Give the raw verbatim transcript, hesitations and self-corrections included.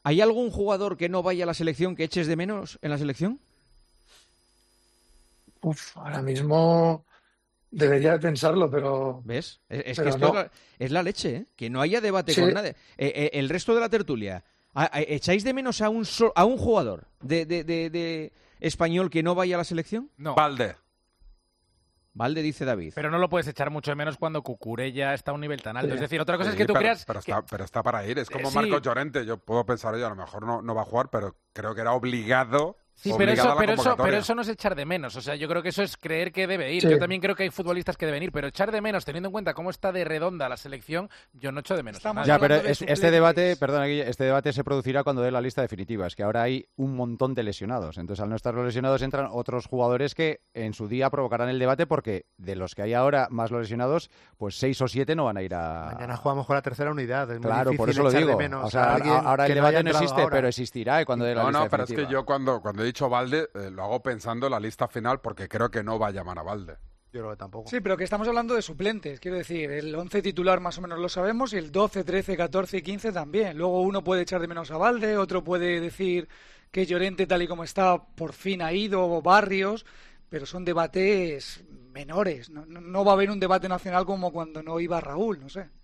¿Hay algún jugador que no vaya a la selección que eches de menos en la selección? Uf, ahora mismo debería de pensarlo, pero... ¿Ves? Es, es que pero esto no. es, la, es la leche, ¿eh? Que no haya debate Sí. con nadie. Eh, eh, el resto de la tertulia, ¿a- a- ¿echáis de menos a un, so- a un jugador de, de, de, de español que no vaya a la selección? No. Valde. Valde, dice David. Pero no lo puedes echar mucho de menos cuando Cucurella está a un nivel tan alto. Sí. Es decir, otra cosa Sí, es que tú pero, creas... Pero que- está, pero está para ir. Es como Eh, sí. Marcos Llorente. Yo puedo pensar, oye, a lo mejor no, no va a jugar, pero creo que era obligado. Sí, pero obligado eso, a la pero, eso, convocatoria. pero eso no es echar de menos. O sea, yo creo que eso es creer que debe ir. Sí. Yo también creo que hay futbolistas que deben ir, pero echar de menos, teniendo en cuenta cómo está de redonda la selección, yo no echo de menos. a Estamos nadie. Ya, pero hablando de es- este suplentes. debate, perdona, Guille, este debate se producirá cuando dé la lista definitiva. Es que ahora hay un montón de lesionados. Entonces, al no estar los lesionados, entran otros jugadores que en su día provocarán el debate porque de los que hay ahora, más los lesionados, pues seis o siete no van a ir a... Mañana jugamos con la tercera unidad. Es muy Claro, por difícil eso lo echar de digo. menos O a sea, alguien ahora el que no haya debate no entrado existe, ahora. pero existirá y cuando dé la No, lista no, pero es que definitiva. yo cuando, cuando he dicho Valde, eh, lo hago pensando en la lista final porque creo que no va a llamar a Valde. Yo creo que tampoco. Sí, pero que estamos hablando de suplentes, quiero decir, el once titular más o menos lo sabemos y el doce, trece, catorce y quince también. Luego uno puede echar de menos a Valde, otro puede decir que Llorente tal y como está por fin ha ido, o Barrios, pero son debates menores. No, no, no va a haber un debate nacional como cuando no iba Raúl, no sé.